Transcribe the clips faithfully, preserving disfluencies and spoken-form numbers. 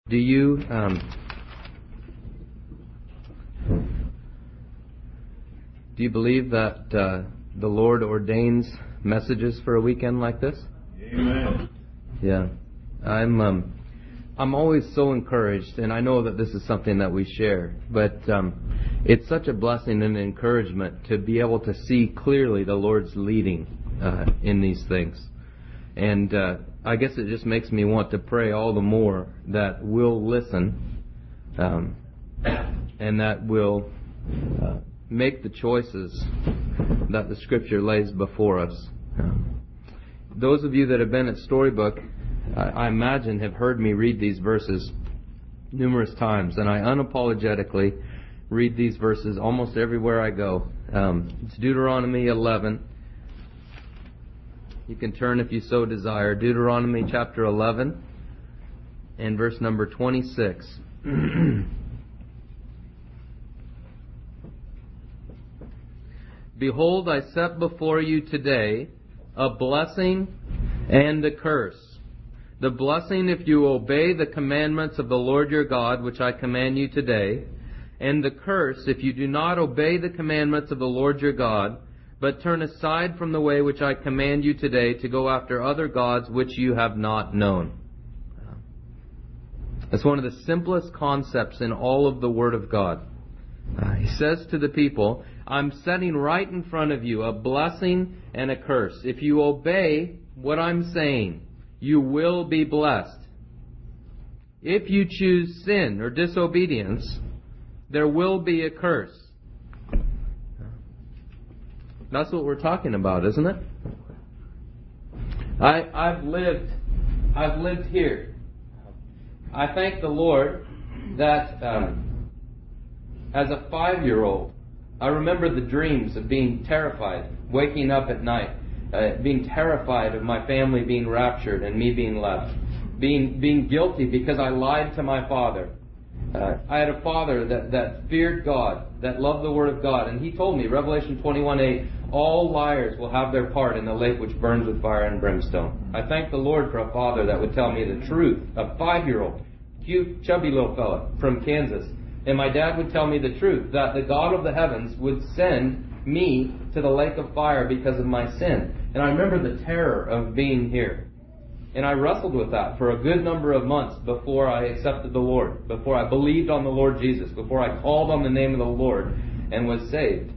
Do you um, do you believe that uh, the Lord ordains messages for a weekend like this? Amen. Yeah, I'm um, I'm always so encouraged, and I know that this is something that we share, but um, it's such a blessing and encouragement to be able to see clearly the Lord's leading uh, in these things. And uh, I guess it just makes me want to pray all the more that we'll listen um, and that we'll uh, make the choices that the Scripture lays before us. Um, those of you that have been at Storybook, I, I imagine, have heard me read these verses numerous times, and I unapologetically read these verses almost everywhere I go. Um, it's Deuteronomy eleven. You can turn if you so desire. Deuteronomy chapter eleven and verse number twenty-six. Behold, I set before you today a blessing and a curse. The blessing if you obey the commandments of the Lord your God, which I command you today, and the curse if you do not obey the commandments of the Lord your God, but turn aside from the way which I command you today to go after other gods which you have not known. That's one of the simplest concepts in all of the Word of God. Uh, he says to the people, I'm setting right in front of you a blessing and a curse. If you obey what I'm saying, you will be blessed. If you choose sin or disobedience, there will be a curse. That's what we're talking about, isn't it? I, I've lived, I've lived here. I thank the Lord that um, as a five-year-old, I remember the dreams of being terrified, waking up at night, uh, being terrified of my family being raptured and me being left, being being guilty because I lied to my father. Uh, I had a father that, that feared God, that loved the Word of God, and he told me, Revelation twenty-one eight, all liars will have their part in the lake which burns with fire and brimstone. I thank the Lord for a father that would tell me the truth, a five-year-old, cute, chubby little fella from Kansas. And my dad would tell me the truth, that the God of the heavens would send me to the lake of fire because of my sin. And I remember the terror of being here. And I wrestled with that for a good number of months before I accepted the Lord, before I believed on the Lord Jesus, before I called on the name of the Lord and was saved.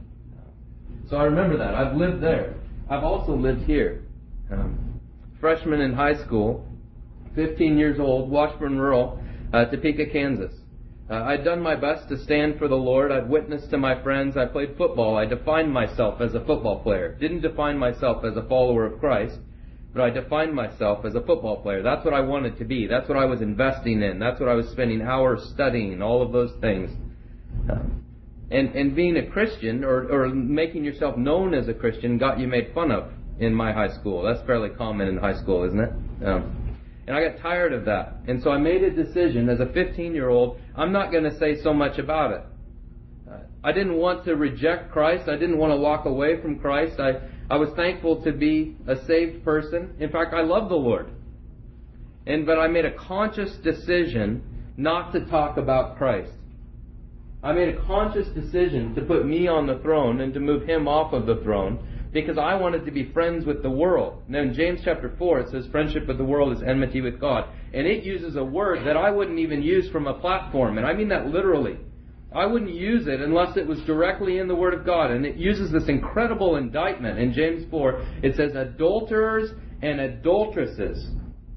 So I remember that. I've lived there. I've also lived here. Um, freshman in high school, fifteen years old, Washburn Rural, uh, Topeka, Kansas. Uh, I'd done my best to stand for the Lord. I'd witnessed to my friends. I played football. I defined myself as a football player. Didn't define myself as a follower of Christ. But I defined myself as a football player. That's what I wanted to be. That's what I was investing in. That's what I was spending hours studying, all of those things. Um, and, and being a Christian, or, or making yourself known as a Christian, got you made fun of in my high school. That's fairly common in high school, isn't it? Um, and I got tired of that. And so I made a decision as a fifteen-year-old, I'm not going to say so much about it. Uh, I didn't want to reject Christ. I didn't want to walk away from Christ. I... I was thankful to be a saved person. In fact, I love the Lord. And but I made a conscious decision not to talk about Christ. I made a conscious decision to put me on the throne and to move Him off of the throne because I wanted to be friends with the world. Now in James chapter four it says friendship with the world is enmity with God. And it uses a word that I wouldn't even use from a platform. And I mean that literally. I wouldn't use it unless it was directly in the Word of God. And it uses this incredible indictment in James four. It says, adulterers and adulteresses.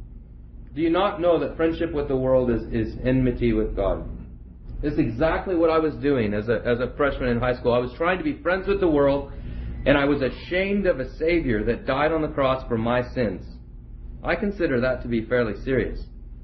Do you not know that friendship with the world is, is enmity with God? It's exactly what I was doing as a, as a freshman in high school. I was trying to be friends with the world, and I was ashamed of a Savior that died on the cross for my sins. I consider that to be fairly serious.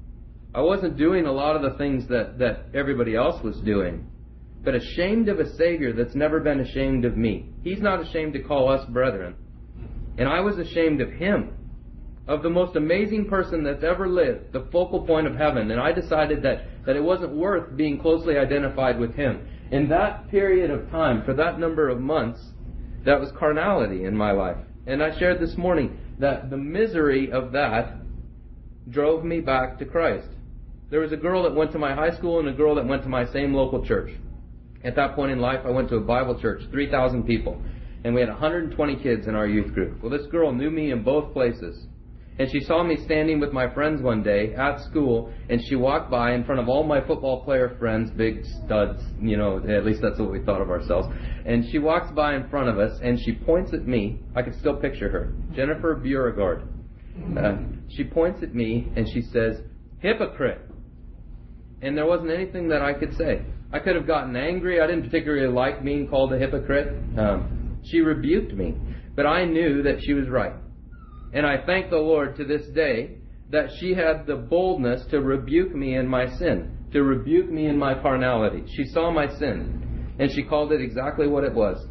I wasn't doing a lot of the things that, that everybody else was doing, but ashamed of a Savior that's never been ashamed of me. He's not ashamed to call us brethren. And I was ashamed of Him, of the most amazing person that's ever lived, the focal point of heaven. And I decided that, that it wasn't worth being closely identified with Him. In that period of time, for that number of months, that was carnality in my life. And I shared this morning that the misery of that drove me back to Christ. There was a girl that went to my high school and a girl that went to my same local church. At that point in life, I went to a Bible church, three thousand people, and we had one hundred twenty kids in our youth group. Well, this girl knew me in both places. And she saw me standing with my friends one day at school, and she walked by in front of all my football player friends, big studs, you know, at least that's what we thought of ourselves. And she walks by in front of us, and she points at me. I can still picture her. Jennifer Beauregard. Uh, she points at me, and she says, "Hypocrite." And there wasn't anything that I could say. I could have gotten angry. I didn't particularly like being called a hypocrite. Um, she rebuked me. But I knew that she was right. And I thank the Lord to this day that she had the boldness to rebuke me in my sin, to rebuke me in my carnality. She saw my sin, and she called it exactly what it was.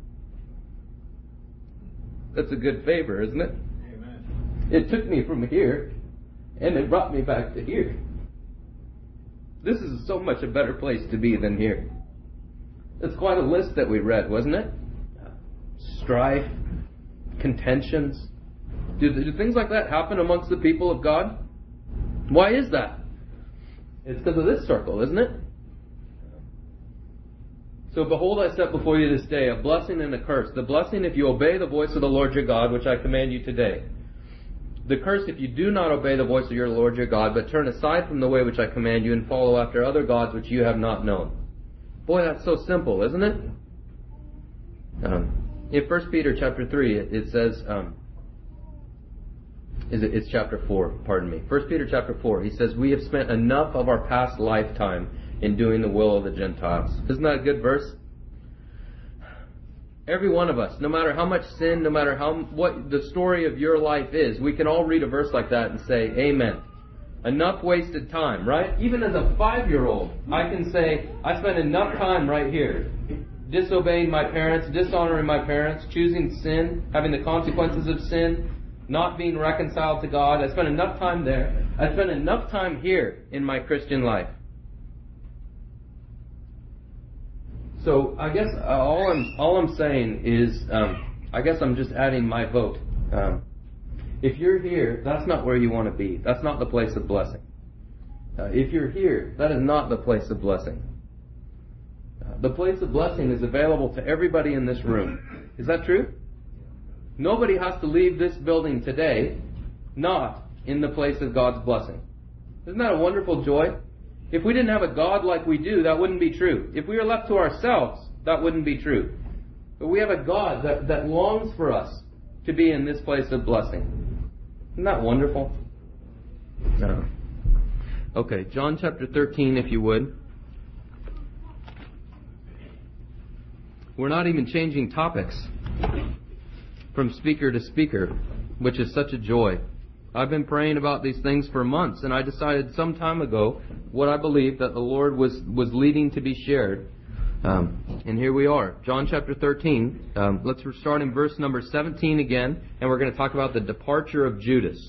That's a good favor, isn't it? Amen. It took me from here, and it brought me back to here. This is so much a better place to be than here. It's quite a list that we read, wasn't it? Strife, contentions. Do, do things like that happen amongst the people of God? Why is that? It's because of this circle, isn't it? So behold, I set before you this day a blessing and a curse. The blessing if you obey the voice of the Lord your God, which I command you today. The curse if you do not obey the voice of your Lord your God, but turn aside from the way which I command you and follow after other gods which you have not known. Boy, that's so simple, isn't it? Um, in First Peter chapter three, it, it says... Um, Is it, it's chapter four, pardon me. First Peter chapter four, he says, "We have spent enough of our past lifetime in doing the will of the Gentiles." Isn't that a good verse? Every one of us, no matter how much sin, no matter how what the story of your life is, we can all read a verse like that and say, amen. Enough wasted time, right? Even as a five-year-old, I can say, I spent enough time right here. Disobeying my parents, dishonoring my parents, choosing sin, having the consequences of sin, not being reconciled to God. I spent enough time there. I spent enough time here in my Christian life. So I guess uh, all I'm all I'm saying is, um, I guess I'm just adding my vote. Um, if you're here, that's not where you want to be. That's not the place of blessing. Uh, if you're here, that is not the place of blessing. Uh, the place of blessing is available to everybody in this room. Is that true? Nobody has to leave this building today not in the place of God's blessing. Isn't that a wonderful joy? If we didn't have a God like we do, that wouldn't be true. If we were left to ourselves, that wouldn't be true. But we have a God that, that longs for us to be in this place of blessing. Isn't that wonderful? No. Okay, John chapter thirteen, if you would. We're not even changing topics from speaker to speaker, which is such a joy. I've been praying about these things for months, and I decided some time ago what I believed that the Lord was, was leading to be shared. Um, and here we are, John chapter thirteen. Um, let's start in verse number seventeen again, and we're going to talk about the departure of Judas.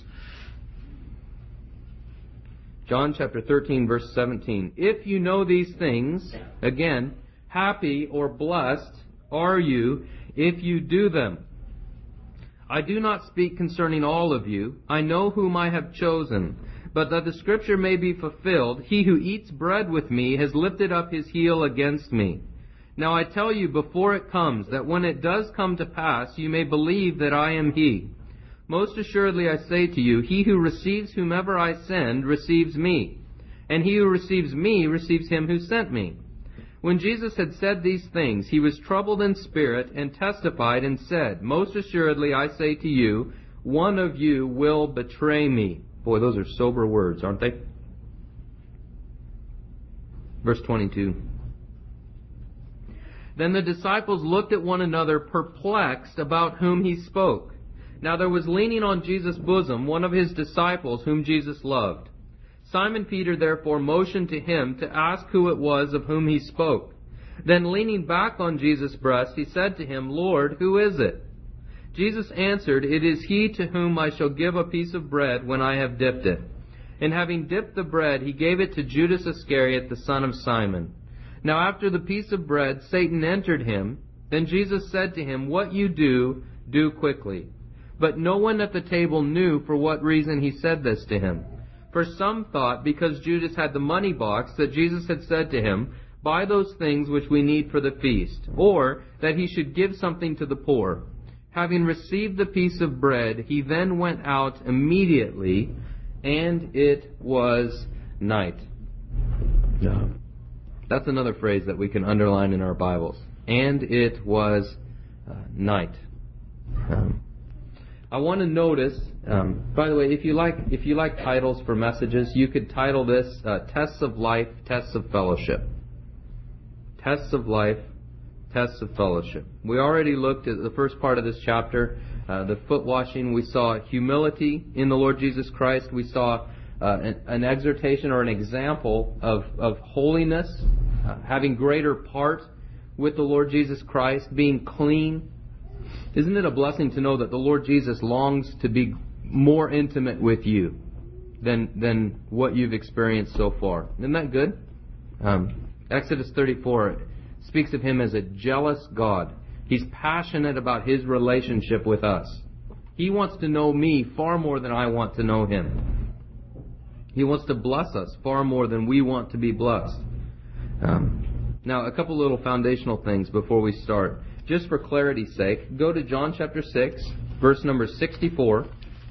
John chapter thirteen, verse seventeen. "If you know these things," again, happy or blessed are you if you do them. "I do not speak concerning all of you. I know whom I have chosen. But that the scripture may be fulfilled, he who eats bread with me has lifted up his heel against me. Now I tell you before it comes, that when it does come to pass, you may believe that I am he. Most assuredly I say to you, he who receives whomever I send receives me. And he who receives me receives him who sent me." When Jesus had said these things, he was troubled in spirit and testified and said, "Most assuredly I say to you, one of you will betray me." Boy, those are sober words, aren't they? Verse twenty-two. "Then the disciples looked at one another, perplexed about whom he spoke. Now there was leaning on Jesus' bosom one of his disciples whom Jesus loved. Simon Peter therefore motioned to him to ask who it was of whom he spoke. Then leaning back on Jesus' breast, he said to him, "Lord, who is it?" Jesus answered, "It is he to whom I shall give a piece of bread when I have dipped it." And having dipped the bread, he gave it to Judas Iscariot, the son of Simon. Now after the piece of bread, Satan entered him. Then Jesus said to him, "What you do, do quickly." But no one at the table knew for what reason he said this to him. For some thought, because Judas had the money box, that Jesus had said to him, "Buy those things which we need for the feast," or that he should give something to the poor. Having received the piece of bread, he then went out immediately, and it was night. No. That's another phrase that we can underline in our Bibles. And it was uh, night. Um, I want to notice, um, by the way, if you like if you like titles for messages, you could title this uh, Tests of Life, Tests of Fellowship. Tests of Life, Tests of Fellowship. We already looked at the first part of this chapter, uh, the foot washing. We saw humility in the Lord Jesus Christ. We saw uh, an, an exhortation or an example of, of holiness, uh, having greater part with the Lord Jesus Christ, being clean. Isn't it a blessing to know that the Lord Jesus longs to be more intimate with you than than what you've experienced so far? Isn't that good? Um, Exodus thirty-four speaks of Him as a jealous God. He's passionate about His relationship with us. He wants to know me far more than I want to know Him. He wants to bless us far more than we want to be blessed. Um, now, a couple little foundational things before we start. Just for clarity's sake, go to John chapter six, verse number sixty-four.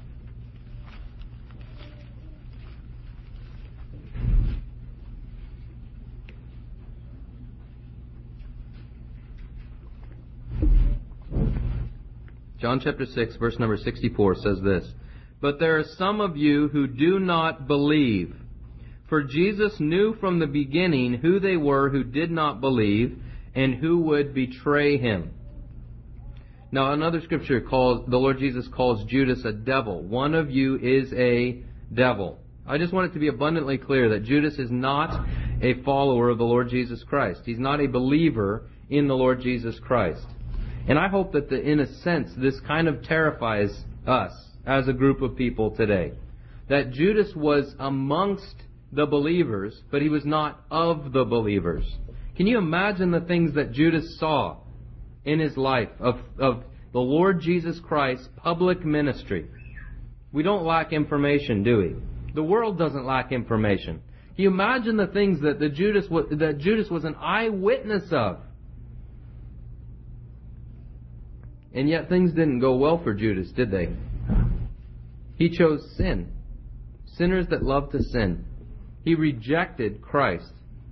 John chapter six, verse number sixty-four says this, "But there are some of you who do not believe. For Jesus knew from the beginning who they were who did not believe, and who would betray Him." Now, another scripture calls, the Lord Jesus calls Judas a devil. One of you is a devil. I just want it to be abundantly clear that Judas is not a follower of the Lord Jesus Christ. He's not a believer in the Lord Jesus Christ. And I hope that, the, in a sense, this kind of terrifies us as a group of people today. That Judas was amongst the believers, but he was not of the believers. Can you imagine the things that Judas saw in his life of, of the Lord Jesus Christ's public ministry? We don't lack information, do we? The world doesn't lack information. Can you imagine the things that, the Judas, was, that Judas was an eyewitness of? And yet things didn't go well for Judas, did they? He chose sin. Sinners that love to sin. He rejected Christ.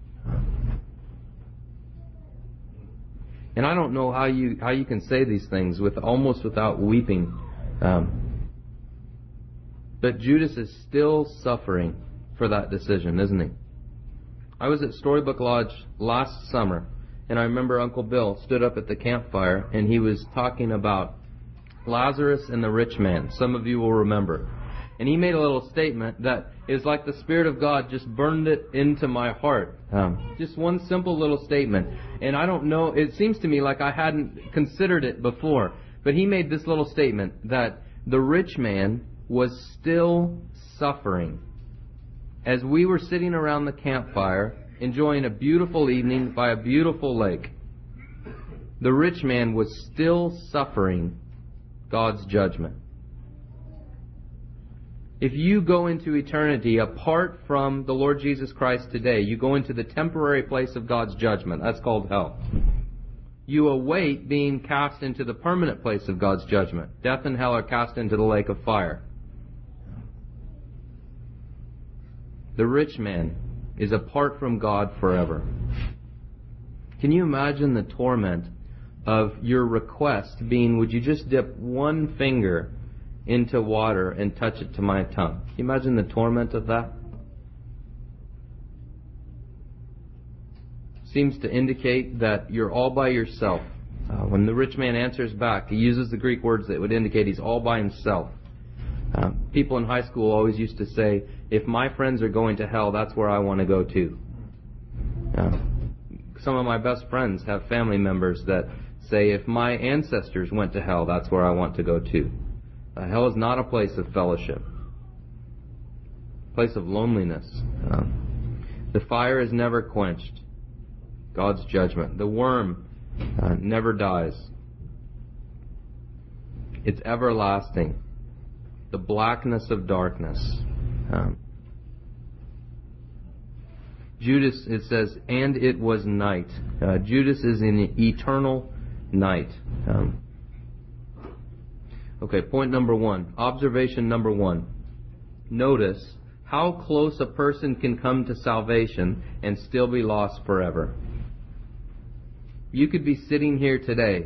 And I don't know how you how you can say these things with almost without weeping. Um, but Judas is still suffering for that decision, isn't he? I was at Storybook Lodge last summer, and I remember Uncle Bill stood up at the campfire, and he was talking about Lazarus and the rich man. Some of you will remember. And he made a little statement that is like the Spirit of God just burned it into my heart. Um, just one simple little statement. And I don't know, it seems to me like I hadn't considered it before. But he made this little statement that the rich man was still suffering. As we were sitting around the campfire, enjoying a beautiful evening by a beautiful lake, the rich man was still suffering God's judgment. If you go into eternity apart from the Lord Jesus Christ today, you go into the temporary place of God's judgment. That's called hell. You await being cast into the permanent place of God's judgment. Death and hell are cast into the lake of fire. The rich man is apart from God forever. Can you imagine the torment of your request being, would you just dip one finger into water and touch it to my tongue? Can you imagine the torment of that? Seems to indicate that you're all by yourself. Uh, when the rich man answers back, he uses the Greek words that would indicate he's all by himself. Uh, people in high school always used to say, if my friends are going to hell, that's where I want to go too. Uh, some of my best friends have family members that say, if my ancestors went to hell, that's where I want to go too. Uh, hell is not a place of fellowship, a place of loneliness. Uh, the fire is never quenched. God's judgment. The worm uh, never dies. It's everlasting. The blackness of darkness. Um, Judas, it says, and it was night. Uh, Judas is in eternal night. Um, okay, point number one. Observation number one. Notice how close a person can come to salvation and still be lost forever. You could be sitting here today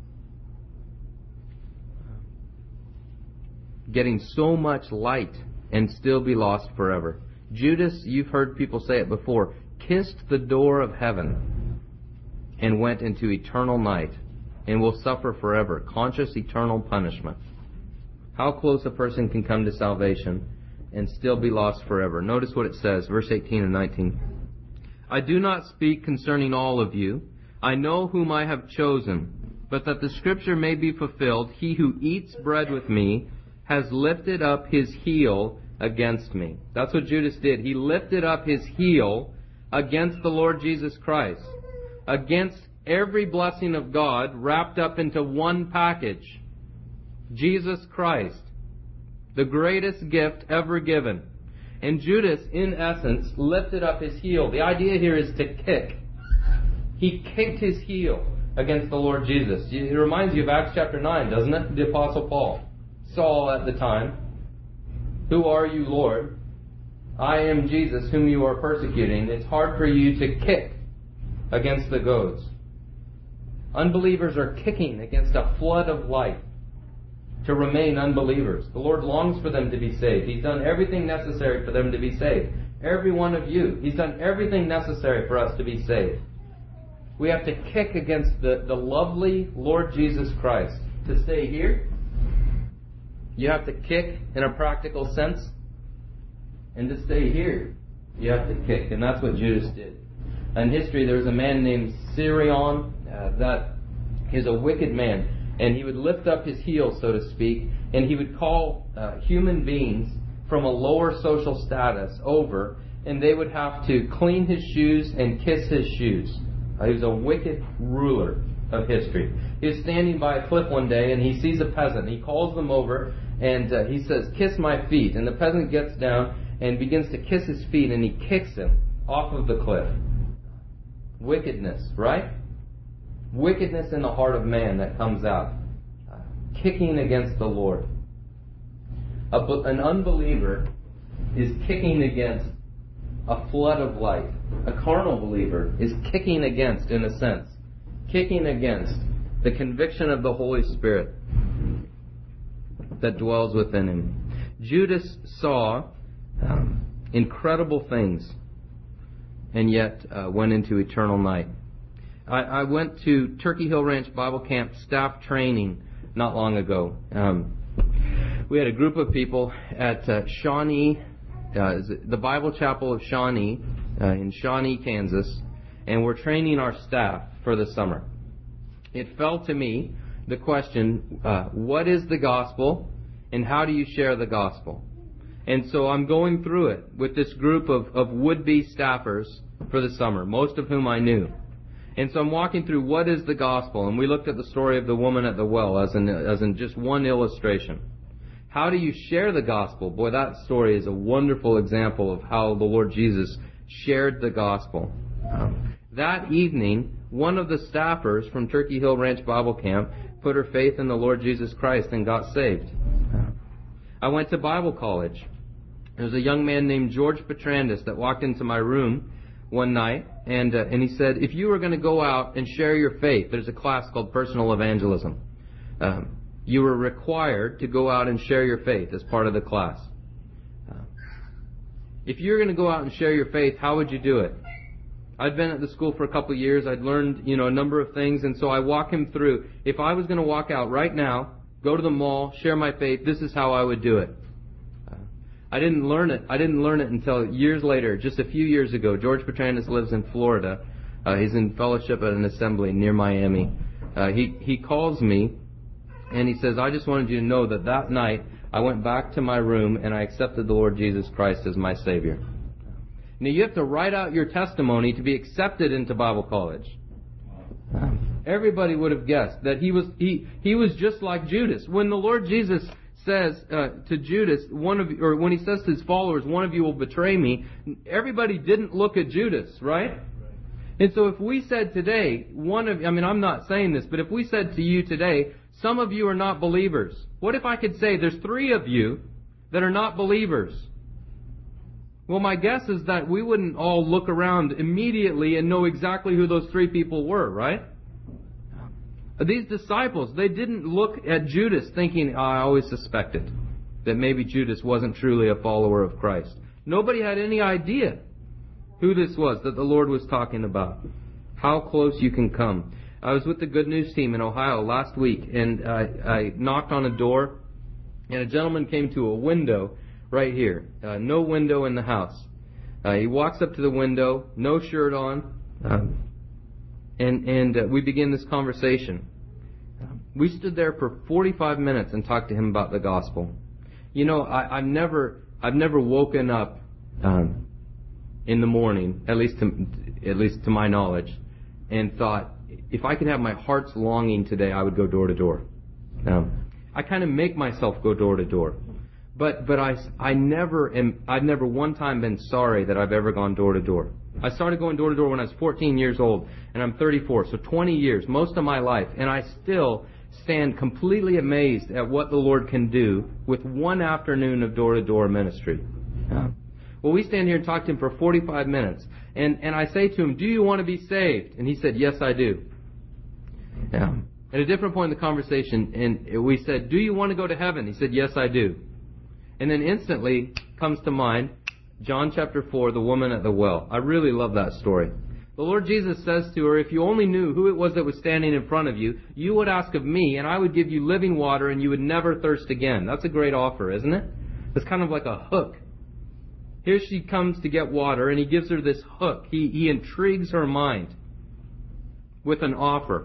getting so much light and still be lost forever. Judas, you've heard people say it before, kissed the door of heaven and went into eternal night and will suffer forever, conscious eternal punishment. How close a person can come to salvation and still be lost forever. Notice what it says, verse eighteen and nineteen. I do not speak concerning all of you. I know whom I have chosen, but that the scripture may be fulfilled, he who eats bread with me has lifted up his heel against me. That's what Judas did. He lifted up his heel against the Lord Jesus Christ, against every blessing of God wrapped up into one package. Jesus Christ, the greatest gift ever given. And Judas, in essence, lifted up his heel. The idea here is to kick. He kicked his heel against the Lord Jesus. It reminds you of Acts chapter nine, doesn't it? The Apostle Paul. Saul at the time. Who are you, Lord? I am Jesus, whom you are persecuting. It's hard for you to kick against the goads. Unbelievers are kicking against a flood of light to remain unbelievers. The Lord longs for them to be saved. He's done everything necessary for them to be saved. Every one of you. He's done everything necessary for us to be saved. We have to kick against the, the lovely Lord Jesus Christ. To stay here, you have to kick in a practical sense. And to stay here, you have to kick. And that's what Judas did. In history, there was a man named Sirion uh, that is a wicked man. And he would lift up his heel, so to speak, and he would call uh, human beings from a lower social status over, and they would have to clean his shoes and kiss his shoes. Uh, he was a wicked ruler of history. He was standing by a cliff one day, and he sees a peasant. He calls them over, and uh, he says, "Kiss my feet." And the peasant gets down and begins to kiss his feet, and he kicks him off of the cliff. Wickedness, right? Wickedness in the heart of man that comes out. Uh, kicking against the Lord. A, an unbeliever is kicking against a flood of light. A carnal believer is kicking against, in a sense, kicking against the conviction of the Holy Spirit that dwells within him. Judas saw um, incredible things and yet uh, went into eternal night. I, I went to Turkey Hill Ranch Bible Camp staff training not long ago. Um, we had a group of people at uh, Shawnee, uh, the Bible Chapel of Shawnee, uh, in Shawnee, Kansas, and we're training our staff for the summer. It fell to me the question, uh, what is the gospel and how do you share the gospel? And so I'm going through it with this group of, of would-be staffers for the summer, most of whom I knew. And so I'm walking through what is the gospel, and we looked at the story of the woman at the well as in, as in just one illustration. How do you share the gospel? Boy, that story is a wonderful example of how the Lord Jesus shared the gospel. Um, that evening, one of the staffers from Turkey Hill Ranch Bible Camp put her faith in the Lord Jesus Christ and got saved. I went to Bible college. There was a young man named George Petrandis that walked into my room one night, and uh, and he said, if you were going to go out and share your faith, there's a class called Personal Evangelism. Um, you were required to go out and share your faith as part of the class. Uh, if you were going to go out and share your faith, how would you do it? I'd been at the school for a couple of years. I'd learned, you know, a number of things, and so I walk him through. If I was going to walk out right now, go to the mall, share my faith, this is how I would do it. I didn't learn it. I didn't learn it until years later, just a few years ago. George Petrandis lives in Florida. Uh, he's in fellowship at an assembly near Miami. Uh, he he calls me, and he says, I just wanted you to know that that night I went back to my room and I accepted the Lord Jesus Christ as my Savior. Now, you have to write out your testimony to be accepted into Bible college. Everybody would have guessed that he was he he was just like Judas. When the Lord Jesus says uh, to Judas, one of, or when he says to his followers, one of you will betray me, everybody didn't look at Judas, right? And so if we said today, one of, I mean, I'm not saying this, but if we said to you today, some of you are not believers, what if I could say there's three of you that are not believers? Well, my guess is that we wouldn't all look around immediately and know exactly who those three people were, right? These disciples, they didn't look at Judas thinking, oh, I always suspected that maybe Judas wasn't truly a follower of Christ. Nobody had any idea who this was that the Lord was talking about. How close you can come. I was with the Good News team in Ohio last week, and I, I knocked on a door, and a gentleman came to a window right here. Uh, no window in the house. Uh, he walks up to the window, no shirt on, uh, and, and uh, we begin this conversation. We stood there for forty-five minutes and talked to him about the gospel. You know, I, I've never, I've never woken up um, in the morning, at least to, at least to my knowledge, and thought, if I could have my heart's longing today, I would go door to door. Um, I kind of make myself go door to door, but but I, I never am. I've never one time been sorry that I've ever gone door to door. I started going door to door when I was fourteen years old, and I'm thirty-four, so twenty years, most of my life, and I still stand completely amazed at what the Lord can do with one afternoon of door-to-door ministry. Yeah. Well, we stand here and talk to him for forty-five minutes, and, and I say to him, do you want to be saved? And he said, yes, I do. Yeah. At a different point in the conversation, and we said, do you want to go to heaven? He said, yes, I do. And then instantly comes to mind John chapter four, the woman at the well. I really love that story. The Lord Jesus says to her, if you only knew who it was that was standing in front of you, you would ask of me, and I would give you living water, and you would never thirst again. That's a great offer, isn't it? It's kind of like a hook. Here she comes to get water, and he gives her this hook. He, he intrigues her mind with an offer.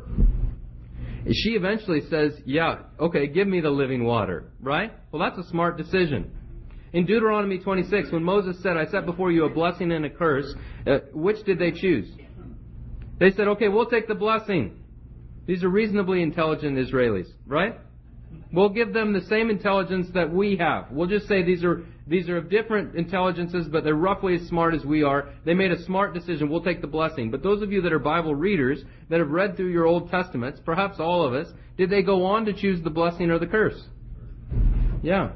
She eventually says, yeah, okay, give me the living water, right? Well, that's a smart decision. In Deuteronomy twenty-six, when Moses said, I set before you a blessing and a curse, uh, which did they choose? They said, okay, we'll take the blessing. These are reasonably intelligent Israelis, right? We'll give them the same intelligence that we have. We'll just say these are these are of different intelligences, but they're roughly as smart as we are. They made a smart decision. We'll take the blessing. But those of you that are Bible readers, that have read through your Old Testaments, perhaps all of us, did they go on to choose the blessing or the curse? Yeah.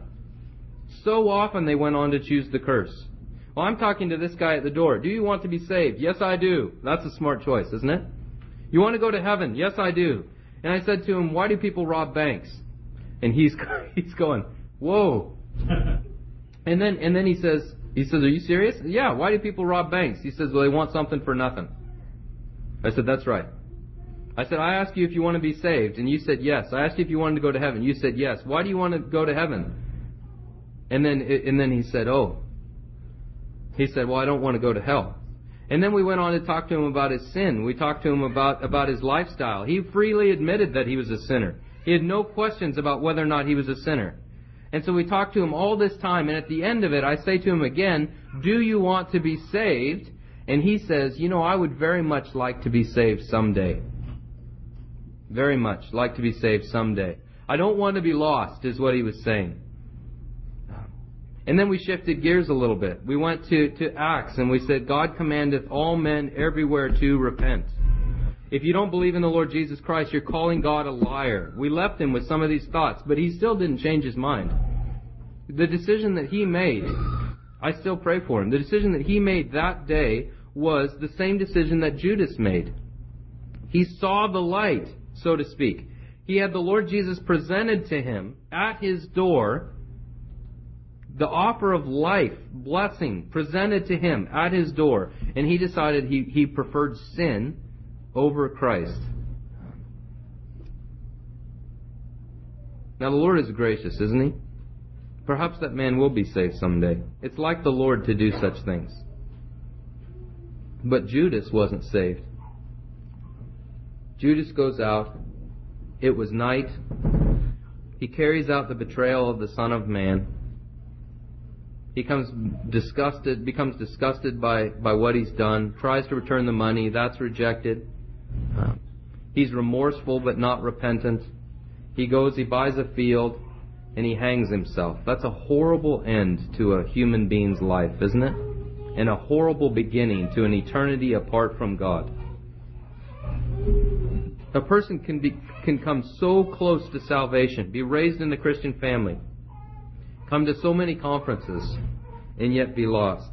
So often they went on to choose the curse. Well, I'm talking to this guy at the door. Do you want to be saved? Yes, I do. That's a smart choice, isn't it? You want to go to heaven? Yes, I do. And I said to him, why do people rob banks? And he's he's going, whoa. And then and then he says, he says, are you serious? Yeah, why do people rob banks? He says, well, they want something for nothing. I said, that's right. I said, I asked you if you want to be saved, and you said yes. I asked you if you wanted to go to heaven. You said yes. Why do you want to go to heaven? And then and then he said, oh. He said, well, I don't want to go to hell. And then we went on to talk to him about his sin. We talked to him about, about his lifestyle. He freely admitted that he was a sinner. He had no questions about whether or not he was a sinner. And so we talked to him all this time, and at the end of it, I say to him again, do you want to be saved? And he says, you know, I would very much like to be saved someday. Very much like to be saved someday. I don't want to be lost, is what he was saying. And then we shifted gears a little bit. We went to, to Acts, and we said, God commandeth all men everywhere to repent. If you don't believe in the Lord Jesus Christ, you're calling God a liar. We left him with some of these thoughts, but he still didn't change his mind. The decision that he made, I still pray for him. The decision that he made that day was the same decision that Judas made. He saw the light, so to speak. He had the Lord Jesus presented to him at his door, the offer of life, blessing, presented to him at his door, and he decided he, he preferred sin over Christ. Now the Lord is gracious, isn't he? Perhaps that man will be saved someday. It's like the Lord to do such things. But Judas wasn't saved. Judas goes out. It was night. He carries out the betrayal of the Son of Man. He comes disgusted, becomes disgusted by, by what he's done, tries to return the money. That's rejected. Uh, he's remorseful but not repentant. He goes, he buys a field. and he hangs himself. That's a horrible end to a human being's life, isn't it? And a horrible beginning to an eternity apart from God. A person can be can come so close to salvation, be raised in the Christian family, come to so many conferences, and yet be lost.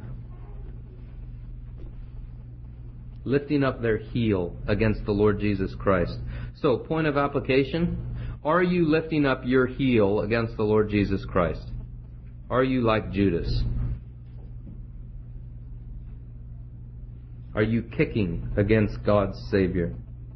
Lifting up their heel against the Lord Jesus Christ. So, point of application, are you lifting up your heel against the Lord Jesus Christ? Are you like Judas? Are you kicking against God's Savior?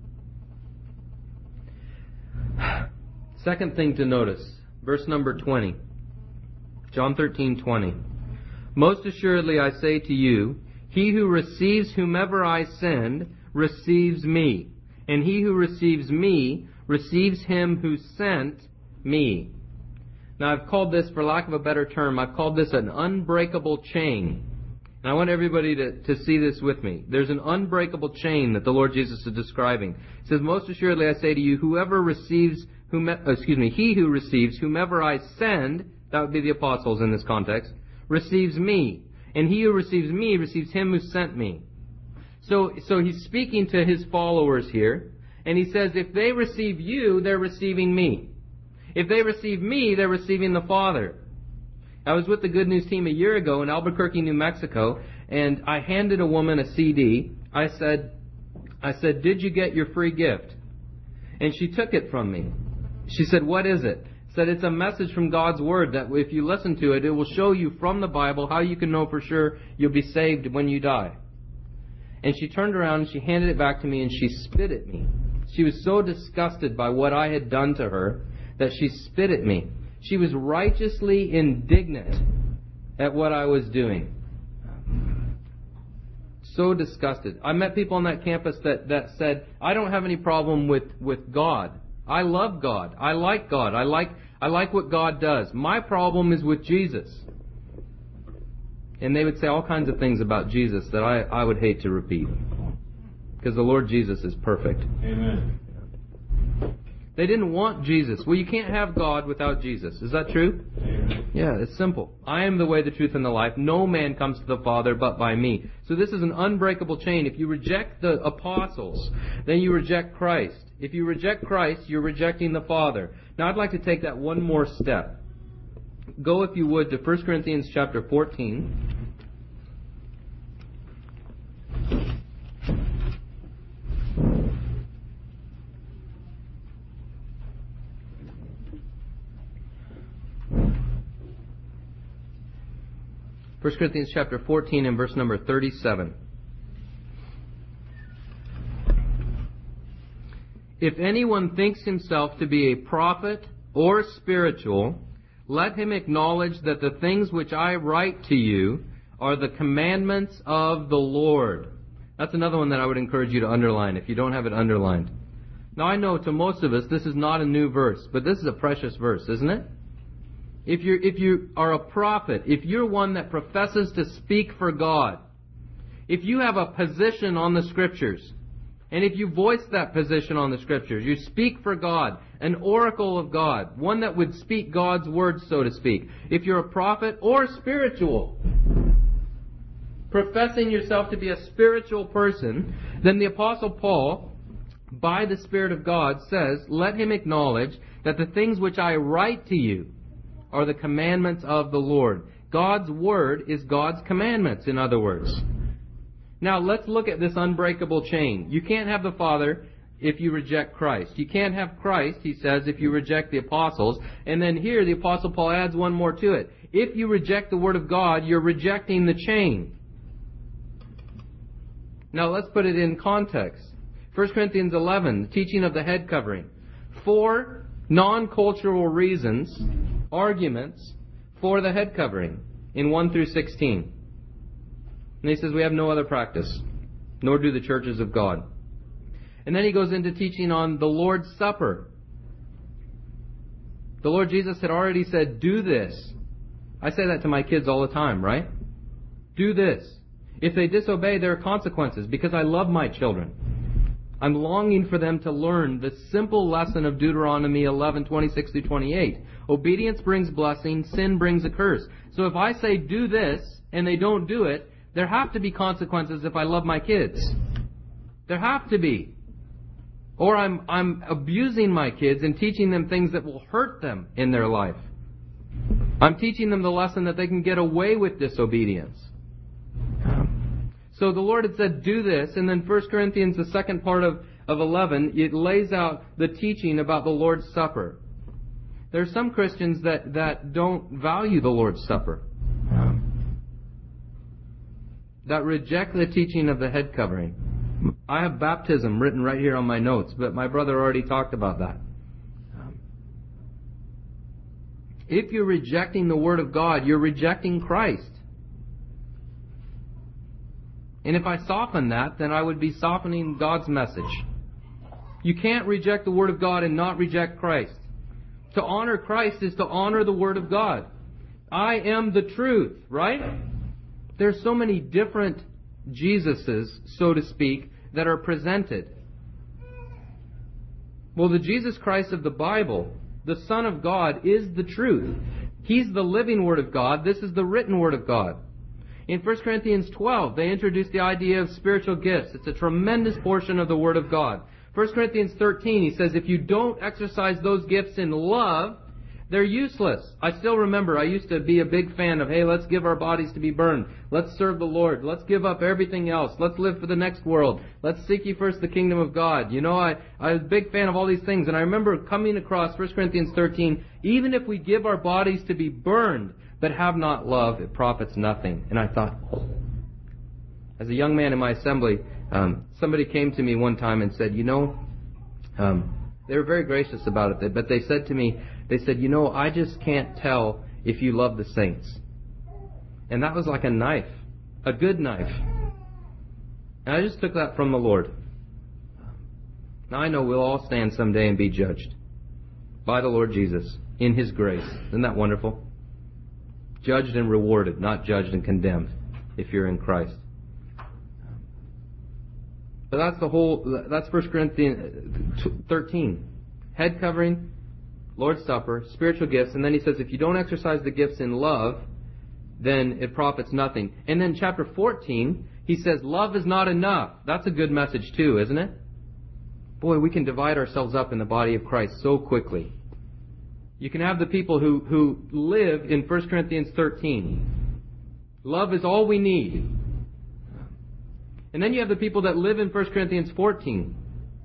Second thing to notice, verse number twenty. John thirteen twenty. Most assuredly I say to you, he who receives whomever I send receives me, and he who receives me receives him who sent me. Now I've called this, for lack of a better term, I've called this an unbreakable chain. And I want everybody to, to see this with me. There's an unbreakable chain that the Lord Jesus is describing. He says, most assuredly I say to you, whoever receives, whom, excuse me, he who receives whomever I send, that would be the apostles in this context, receives me. And he who receives me receives him who sent me. So, so he's speaking to his followers here. And he says, if they receive you, they're receiving me. If they receive me, they're receiving the Father. I was with the Good News team a year ago in Albuquerque, New Mexico, and I handed a woman a C D. I said, I said, did you get your free gift? And she took it from me. She said, what is it? I said, it's a message from God's Word that if you listen to it, it will show you from the Bible how you can know for sure you'll be saved when you die. And she turned around and she handed it back to me and she spit at me. She was so disgusted by what I had done to her that she spit at me. She was righteously indignant at what I was doing. So disgusted. I met people on that campus that, that said, I don't have any problem with, with God. I love God. I like God. I like, I like what God does. My problem is with Jesus. And they would say all kinds of things about Jesus that I, I would hate to repeat. Because the Lord Jesus is perfect. Amen. They didn't want Jesus. Well, you can't have God without Jesus. Is that true? Amen. Yeah, it's simple. I am the way, the truth, and the life. No man comes to the Father but by me. So this is an unbreakable chain. If you reject the apostles, then you reject Christ. If you reject Christ, you're rejecting the Father. Now, I'd like to take that one more step. Go, if you would, to First Corinthians chapter fourteen. First Corinthians chapter fourteen and verse number thirty-seven. If anyone thinks himself to be a prophet or spiritual, let him acknowledge that the things which I write to you are the commandments of the Lord. That's another one that I would encourage you to underline if you don't have it underlined. Now I know to most of us this is not a new verse, but this is a precious verse, isn't it? If you if you are a prophet, if you're one that professes to speak for God, if you have a position on the Scriptures, and if you voice that position on the Scriptures, you speak for God, an oracle of God, one that would speak God's words, so to speak. If you're a prophet or spiritual, professing yourself to be a spiritual person, then the Apostle Paul, by the Spirit of God, says, let him acknowledge that the things which I write to you are the commandments of the Lord. God's Word is God's commandments, in other words. Now, let's look at this unbreakable chain. You can't have the Father if you reject Christ. You can't have Christ, he says, if you reject the apostles. And then here, the Apostle Paul adds one more to it. If you reject the Word of God, you're rejecting the chain. Now, let's put it in context. First Corinthians eleven, the teaching of the head covering. Four non-cultural reasons, arguments, for the head covering in one through sixteen. And he says we have no other practice, nor do the churches of God. And then he goes into teaching on the Lord's Supper. The Lord Jesus had already said, do this. I say that to my kids all the time, right? Do this. If they disobey, there are consequences, because I love my children. I'm longing for them to learn the simple lesson of Deuteronomy eleven, twenty-six through twenty-eight. Obedience brings blessing, sin brings a curse. So if I say do this and they don't do it, there have to be consequences if I love my kids. There have to be. Or I'm I'm abusing my kids and teaching them things that will hurt them in their life. I'm teaching them the lesson that they can get away with disobedience. So the Lord had said, do this, and then First Corinthians, the second part of, of eleven, it lays out the teaching about the Lord's Supper. There are some Christians that, that don't value the Lord's Supper, that reject the teaching of the head covering. I have baptism written right here on my notes, but my brother already talked about that. If you're rejecting the Word of God, you're rejecting Christ. And if I soften that, then I would be softening God's message. You can't reject the Word of God and not reject Christ. To honor Christ is to honor the Word of God. I am the truth, right? There's so many different Jesuses, so to speak, that are presented. Well, the Jesus Christ of the Bible, the Son of God, is the truth. He's the living Word of God. This is the written Word of God. In First Corinthians twelve, they introduce the idea of spiritual gifts. It's a tremendous portion of the Word of God. First Corinthians thirteen, he says, if you don't exercise those gifts in love, they're useless. I still remember I used to be a big fan of, hey, let's give our bodies to be burned. Let's serve the Lord. Let's give up everything else. Let's live for the next world. Let's seek ye first the kingdom of God. You know, I, I was a big fan of all these things. And I remember coming across First Corinthians thirteen, even if we give our bodies to be burned, but have not love, it profits nothing. And I thought, oh. As a young man in my assembly, um, somebody came to me one time and said, you know, um, they were very gracious about it, but they said to me, they said, you know, I just can't tell if you love the saints. And that was like a knife, a good knife. And I just took that from the Lord. Now I know we'll all stand someday and be judged by the Lord Jesus in His grace. Isn't that wonderful? Judged and rewarded, not judged and condemned if you're in Christ. But that's the whole, that's First Corinthians thirteen. Head covering, Lord's Supper, spiritual gifts, and then he says if you don't exercise the gifts in love, then it profits nothing. And then chapter fourteen, he says love is not enough. That's a good message too, isn't it? Boy, we can divide ourselves up in the body of Christ so quickly. You can have the people who, who live in First Corinthians thirteen. Love is all we need. And then you have the people that live in First Corinthians fourteen.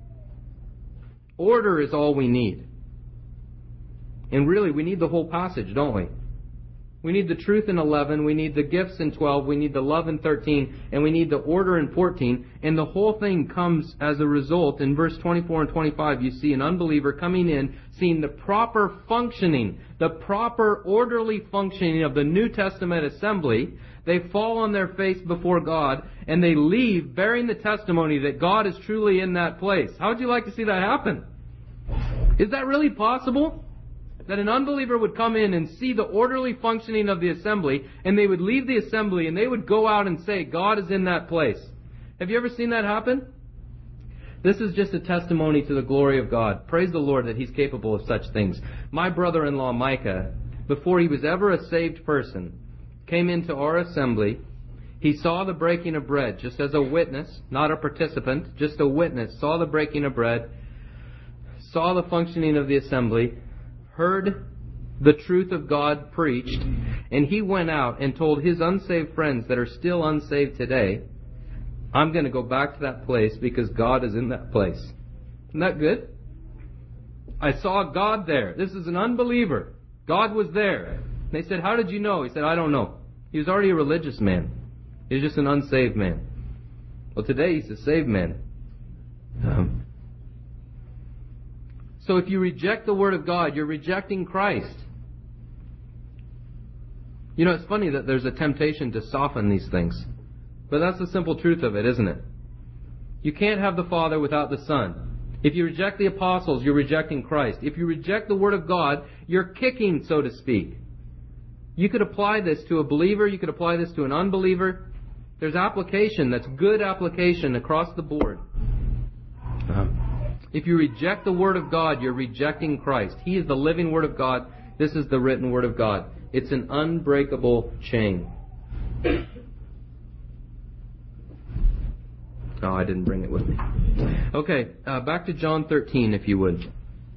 Order is all we need. And really, we need the whole passage, don't we? We need the truth in eleven, we need the gifts in twelve, we need the love in thirteen, and we need the order in fourteen. And the whole thing comes as a result. In verse twenty-four and twenty-five, you see an unbeliever coming in, seeing the proper functioning, the proper orderly functioning of the New Testament assembly. They fall on their face before God, and they leave bearing the testimony that God is truly in that place. How would you like to see that happen? Is that really possible? That an unbeliever would come in and see the orderly functioning of the assembly, and they would leave the assembly and they would go out and say, God is in that place. Have you ever seen that happen? This is just a testimony to the glory of God. Praise the Lord that He's capable of such things. My brother-in-law Micah, before he was ever a saved person, came into our assembly. He saw the breaking of bread just as a witness, not a participant, just a witness. Saw the breaking of bread, saw the functioning of the assembly, heard the truth of God preached, and he went out and told his unsaved friends that are still unsaved today, I'm going to go back to that place because God is in that place. Isn't that good? I saw God there. This is an unbeliever. God was there. They said, how did you know? He said, I don't know. He was already a religious man. He was just an unsaved man. Well, today he's a saved man. Um, so if you reject the Word of God, you're rejecting Christ. You know, it's funny that there's a temptation to soften these things. But that's the simple truth of it, isn't it? You can't have the Father without the Son. If you reject the apostles, you're rejecting Christ. If you reject the Word of God, you're kicking, so to speak. You could apply this to a believer. You could apply this to an unbeliever. There's application that's good application across the board. If you reject the Word of God, you're rejecting Christ. He is the living Word of God. This is the written Word of God. It's an unbreakable chain. Oh, I didn't bring it with me. Okay, uh, back to John thirteen, if you would.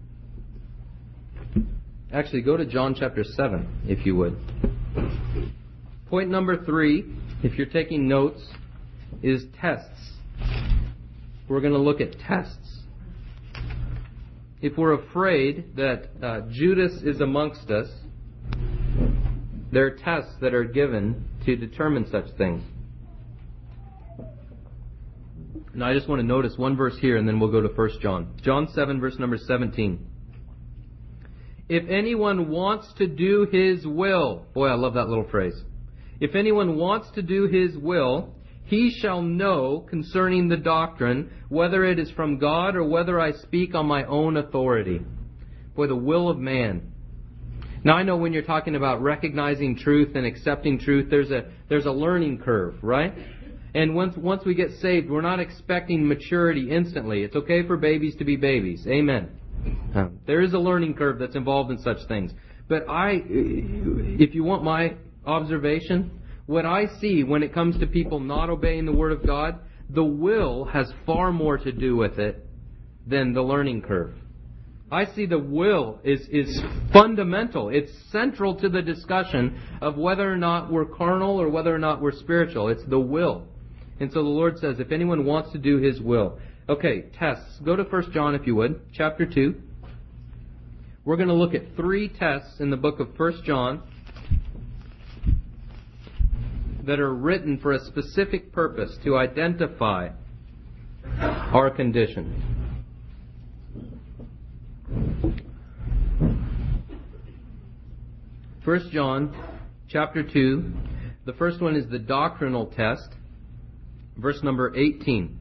Actually, go to John chapter seven, if you would. Point number three, if you're taking notes, is tests. We're going to look at tests. If we're afraid that uh, Judas is amongst us, there are tests that are given to determine such things. Now, I just want to notice one verse here, and then we'll go to First John. John seven, verse number seventeen. If anyone wants to do his will... Boy, I love that little phrase. If anyone wants to do his will, he shall know concerning the doctrine, whether it is from God or whether I speak on my own authority. Boy, the will of man. Now, I know when you're talking about recognizing truth and accepting truth, there's a there's a learning curve, right? And once once we get saved, we're not expecting maturity instantly. It's okay for babies to be babies. Amen. Um, there is a learning curve that's involved in such things. But I, if you want my observation, what I see when it comes to people not obeying the Word of God, the will has far more to do with it than the learning curve. I see the will is, is fundamental. It's central to the discussion of whether or not we're carnal or whether or not we're spiritual. It's the will. And so the Lord says, if anyone wants to do His will. Okay, tests. Go to First John, if you would, chapter two. We're going to look at three tests in the book of First John that are written for a specific purpose to identify our condition. First John chapter two. The first one is the doctrinal test. Verse number eighteen.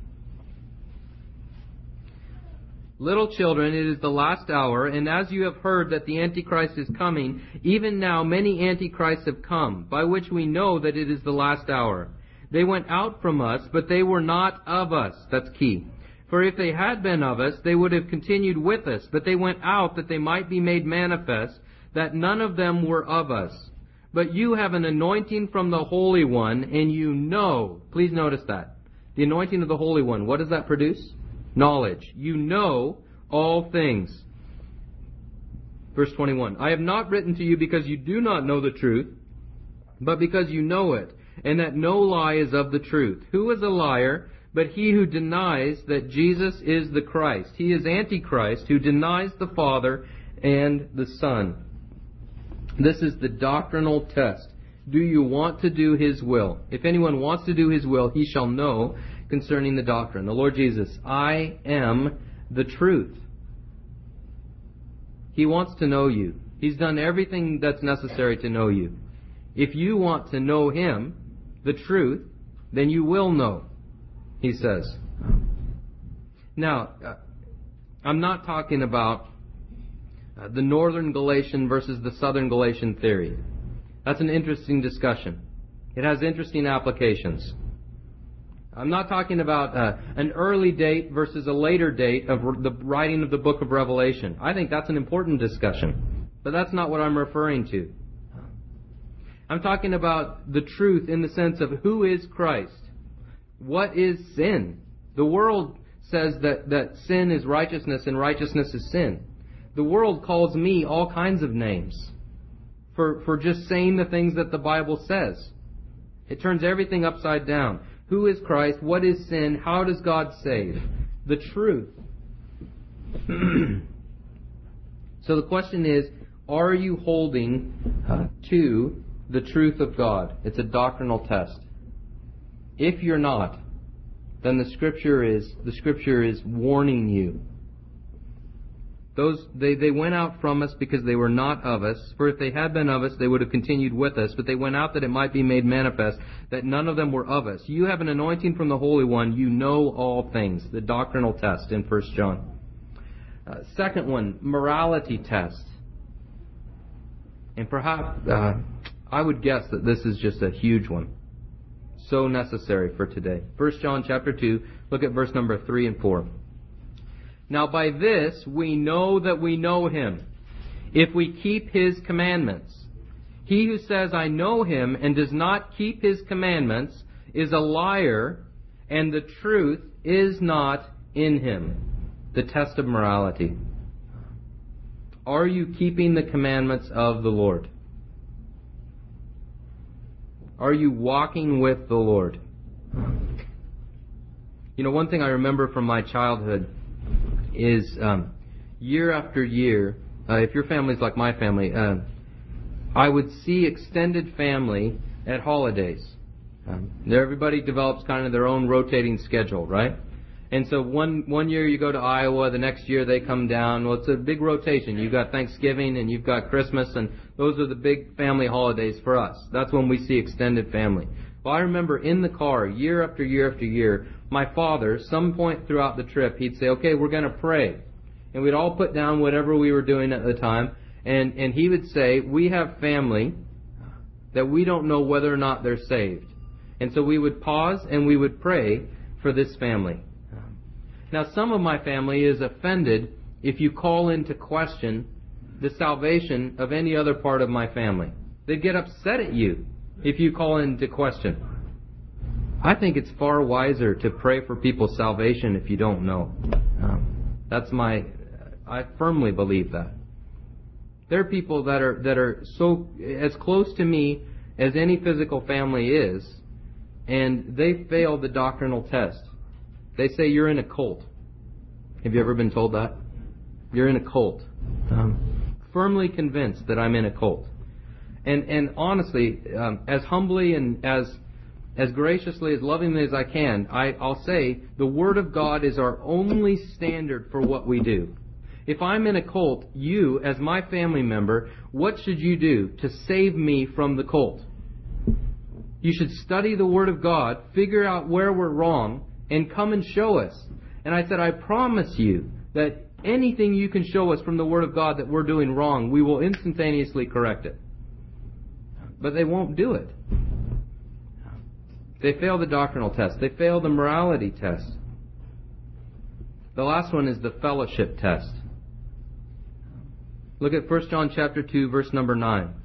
Little children, it is the last hour, and as you have heard that the Antichrist is coming, even now many Antichrists have come, by which we know that it is the last hour. They went out from us, but they were not of us. That's key. For if they had been of us, they would have continued with us, but they went out that they might be made manifest, that none of them were of us. But you have an anointing from the Holy One, and you know, please notice that, the anointing of the Holy One, what does that produce? Knowledge. You know all things. Verse twenty-one. I have not written to you because you do not know the truth, but because you know it, and that no lie is of the truth. Who is a liar but he who denies that Jesus is the Christ? He is Antichrist, who denies the Father and the Son. This is the doctrinal test. Do you want to do His will? If anyone wants to do His will, he shall know concerning the doctrine. The Lord Jesus, I am the truth. He wants to know you. He's done everything that's necessary to know you. If you want to know Him, the truth, then you will know, He says. Now, I'm not talking about Uh, the Northern Galatian versus the Southern Galatian theory. That's an interesting discussion. It has interesting applications. I'm not talking about uh, an early date versus a later date of the writing of the book of Revelation. I think that's an important discussion, but that's not what I'm referring to. I'm talking about the truth in the sense of who is Christ. What is sin? The world says that, that sin is righteousness and righteousness is sin. The world calls me all kinds of names for, for just saying the things that the Bible says. It turns everything upside down. Who is Christ? What is sin? How does God save? The truth. So the question is, are you holding uh, to the truth of God? It's a doctrinal test. If you're not, then the Scripture is the Scripture is warning you. Those they, they went out from us because they were not of us. For if they had been of us, they would have continued with us. But they went out that it might be made manifest that none of them were of us. You have an anointing from the Holy One. You know all things. The doctrinal test in First John. Uh, second one, morality test. And perhaps uh, I would guess that this is just a huge one. So necessary for today. First John chapter two. Look at verse number three and four. Now by this we know that we know Him, if we keep His commandments. He who says, I know Him, and does not keep His commandments, is a liar, and the truth is not in him. The test of morality. Are you keeping the commandments of the Lord? Are you walking with the Lord? You know, one thing I remember from my childhood is um, year after year, uh, if your family's like my family, uh, I would see extended family at holidays. Um, everybody develops kind of their own rotating schedule, right? And so one one year you go to Iowa, the next year they come down. Well, it's a big rotation. You've got Thanksgiving and you've got Christmas, and those are the big family holidays for us. That's when we see extended family. Well, I remember in the car, year after year after year, my father, some point throughout the trip, he'd say, okay, we're going to pray. And we'd all put down whatever we were doing at the time, and, and he would say, we have family that we don't know whether or not they're saved. And so we would pause and we would pray for this family. Now, some of my family is offended if you call into question the salvation of any other part of my family. They get upset at you if you call into question. I think it's far wiser to pray for people's salvation if you don't know. Um, that's my, I firmly believe that. There are people that are that are so as close to me as any physical family is, and they fail the doctrinal test. They say you're in a cult. Have you ever been told that? You're in a cult. Um, firmly convinced that I'm in a cult. And and honestly, um, as humbly and as as graciously, as lovingly as I can, I, I'll say the Word of God is our only standard for what we do. If I'm in a cult, you, as my family member, what should you do to save me from the cult? You should study the Word of God, figure out where we're wrong, and come and show us. And I said, I promise you that anything you can show us from the Word of God that we're doing wrong, we will instantaneously correct it. But they won't do it. They fail the doctrinal test. They fail the morality test. The last one is the fellowship test. Look at First John chapter two, verse number nine.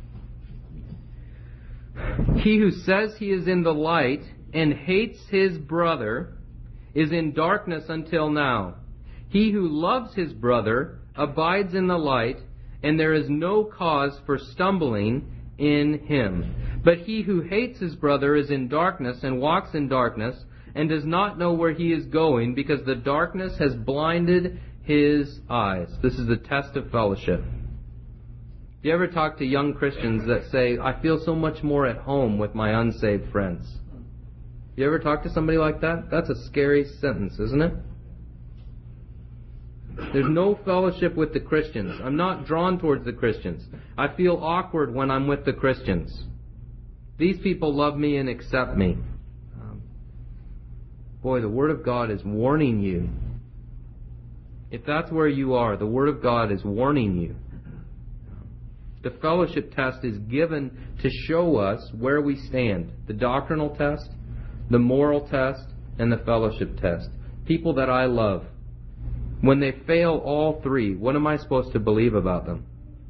He who says he is in the light and hates his brother is in darkness until now. He who loves his brother abides in the light, and there is no cause for stumbling in him. But he who hates his brother is in darkness and walks in darkness and does not know where he is going, because the darkness has blinded his eyes. This is the test of fellowship. Do you ever talk to young Christians that say, I feel so much more at home with my unsaved friends? You ever talk to somebody like that? That's a scary sentence, isn't it? There's no fellowship with the Christians. I'm not drawn towards the Christians. I feel awkward when I'm with the Christians. These people love me and accept me. Um, boy, the Word of God is warning you. If that's where you are, the Word of God is warning you. The fellowship test is given to show us where we stand. The doctrinal test, the moral test, and the fellowship test. People that I love. When they fail all three, what am I supposed to believe about them?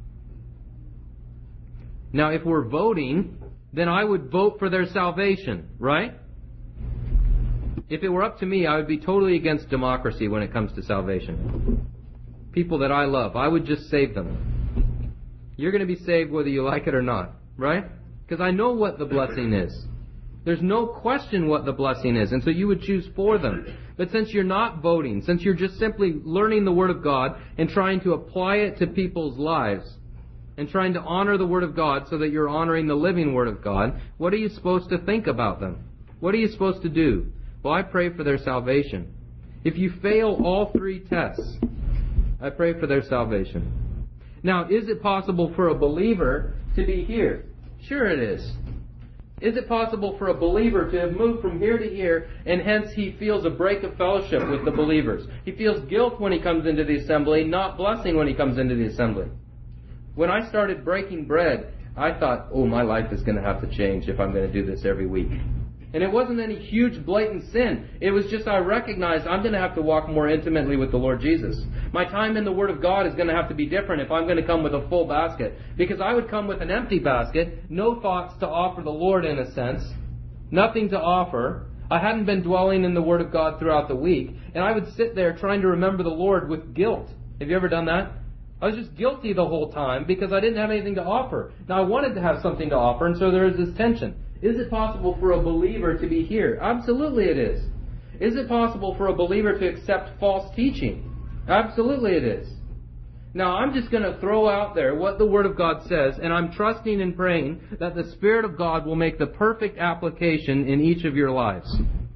Now, if we're voting, then I would vote for their salvation, right? If it were up to me, I would be totally against democracy when it comes to salvation. People that I love, I would just save them. You're going to be saved whether you like it or not, right? Because I know what the blessing is. There's no question what the blessing is, and so you would choose for them. But since you're not voting, since you're just simply learning the Word of God and trying to apply it to people's lives, and trying to honor the Word of God so that you're honoring the living Word of God, what are you supposed to think about them? What are you supposed to do? Well, I pray for their salvation. If you fail all three tests, I pray for their salvation. Now, is it possible for a believer to be here? Sure it is. Is it possible for a believer to have moved from here to here, and hence he feels a break of fellowship with the believers? He feels guilt when he comes into the assembly, not blessing when he comes into the assembly. When I started breaking bread, I thought, oh, my life is going to have to change if I'm going to do this every week. And it wasn't any huge blatant sin. It was just I recognized I'm going to have to walk more intimately with the Lord Jesus. My time in the Word of God is going to have to be different if I'm going to come with a full basket. Because I would come with an empty basket, no thoughts to offer the Lord in a sense, nothing to offer. I hadn't been dwelling in the Word of God throughout the week, and I would sit there trying to remember the Lord with guilt. Have you ever done that? I was just guilty the whole time because I didn't have anything to offer. Now I wanted to have something to offer, and so there is this tension. Is it possible for a believer to be here? Absolutely it is. Is it possible for a believer to accept false teaching? Absolutely it is. Now I'm just going to throw out there what the Word of God says, and I'm trusting and praying that the Spirit of God will make the perfect application in each of your lives.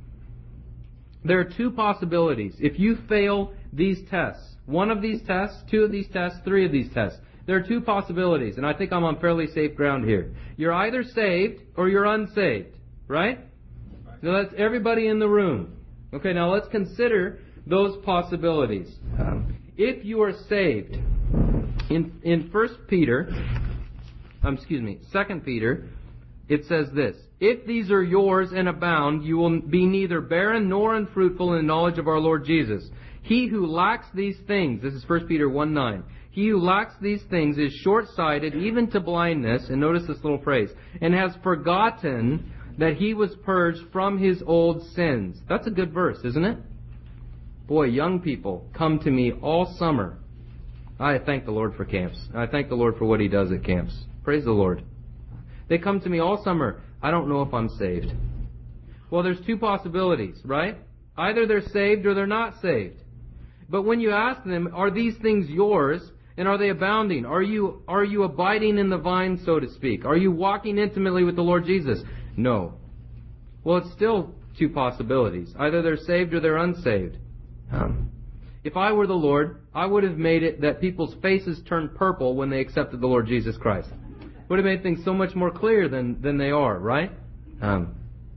There are two possibilities. If you fail these tests, one of these tests, two of these tests, three of these tests, there are two possibilities, and I think I'm on fairly safe ground here. You're either saved or you're unsaved, right? Now that's everybody in the room. Okay, now let's consider those possibilities. Um, if you are saved, in in First Peter, um, excuse me, Second Peter, it says this: if these are yours and abound, you will be neither barren nor unfruitful in the knowledge of our Lord Jesus. He who lacks these things, this is First Peter one nine, he who lacks these things is short-sighted even to blindness, and notice this little phrase, and has forgotten that he was purged from his old sins. That's a good verse, isn't it? Boy, young people come to me all summer. I thank the Lord for camps. I thank the Lord for what He does at camps. Praise the Lord. They come to me all summer. I don't know if I'm saved. Well, there's two possibilities, right? Either they're saved or they're not saved. But when you ask them, are these things yours and are they abounding? Are you, are you abiding in the vine, so to speak? Are you walking intimately with the Lord Jesus? No. Well, it's still two possibilities. Either they're saved or they're unsaved. Um, if I were the Lord, I would have made it that people's faces turned purple when they accepted the Lord Jesus Christ. Would have made things so much more clear than, than they are, right? Um,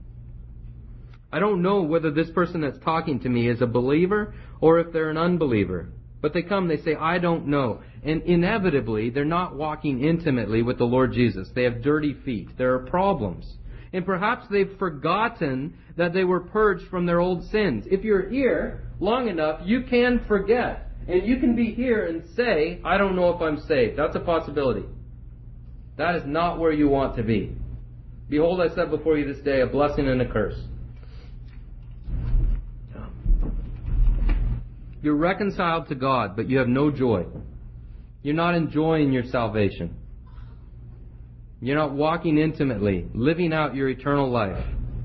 I don't know whether this person that's talking to me is a believer or if they're an unbeliever. But they come, they say, I don't know. And inevitably, they're not walking intimately with the Lord Jesus. They have dirty feet. There are problems. And perhaps they've forgotten that they were purged from their old sins. If you're here long enough, you can forget. And you can be here and say, I don't know if I'm saved. That's a possibility. That is not where you want to be. Behold, I set before you this day a blessing and a curse. You're reconciled to God, but you have no joy. You're not enjoying your salvation. You're not walking intimately, living out your eternal life.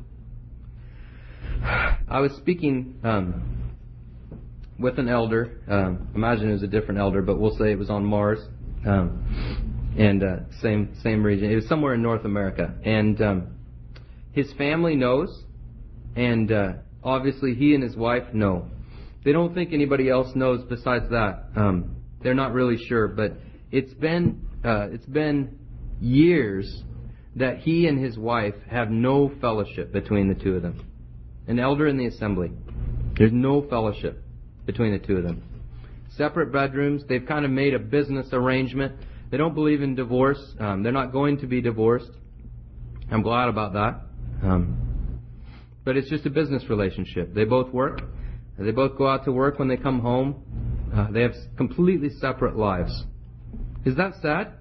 I was speaking um, with an elder. Um, imagine it was a different elder, but we'll say it was on Mars. Um, and uh, same same region. It was somewhere in North America. And um, his family knows, and uh, obviously he and his wife know. They don't think anybody else knows besides that. Um, they're not really sure, but it's been uh, it's been years that he and his wife have no fellowship between the two of them. An elder in the assembly. There's no fellowship between the two of them. Separate bedrooms. They've kind of made a business arrangement. They don't believe in divorce. Um, they're not going to be divorced. I'm glad about that. Um, but it's just a business relationship. They both work. They both go out to work when they come home. Uh, they have completely separate lives. Is that sad?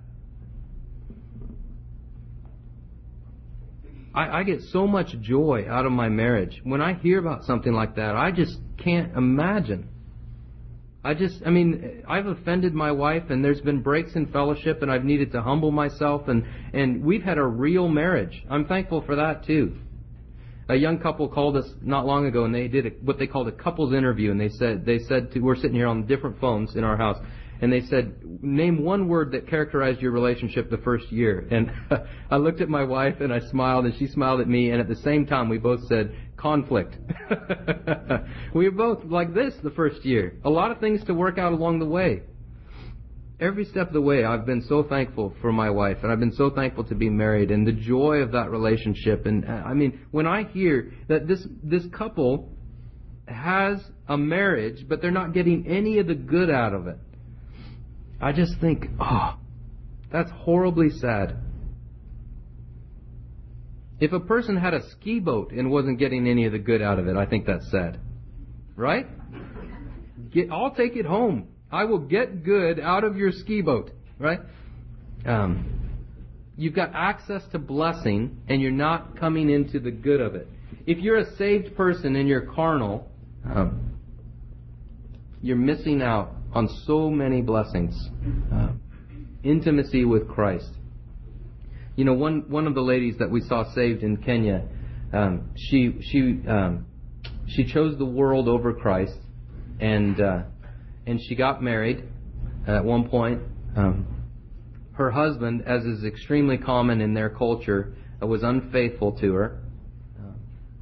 I, I get so much joy out of my marriage. When I hear about something like that, I just can't imagine. I just, I mean, I've offended my wife, and there's been breaks in fellowship, and I've needed to humble myself, and, and we've had a real marriage. I'm thankful for that too. A young couple called us not long ago, and they did a, what they called a couples interview, and they said, they said to, we're sitting here on different phones in our house, and they said, name one word that characterized your relationship the first year. And I looked at my wife, and I smiled, and she smiled at me, and at the same time we both said, conflict. We were both like this the first year. A lot of things to work out along the way. Every step of the way, I've been so thankful for my wife, and I've been so thankful to be married, and the joy of that relationship. And I mean, when I hear that this this couple has a marriage, but they're not getting any of the good out of it, I just think, oh, that's horribly sad. If a person had a ski boat and wasn't getting any of the good out of it, I think that's sad. Right? Get, I'll take it home. I will get good out of your ski boat. Right? Um, you've got access to blessing, and you're not coming into the good of it. If you're a saved person and you're carnal, um, you're missing out on so many blessings. Uh, intimacy with Christ. You know, one one of the ladies that we saw saved in Kenya, um, she she um, she chose the world over Christ, and uh, and she got married at one point. Um, her husband, as is extremely common in their culture, uh, was unfaithful to her. Uh,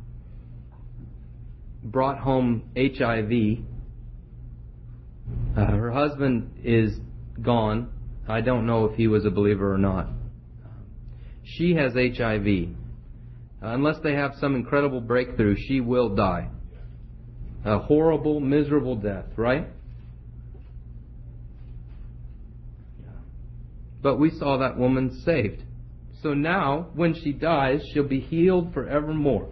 brought home H I V. Uh, her husband is gone. I don't know if he was a believer or not. She has H I V. Uh, unless they have some incredible breakthrough, she will die. A horrible, miserable death, right? But we saw that woman saved. So now, when she dies, she'll be healed forevermore.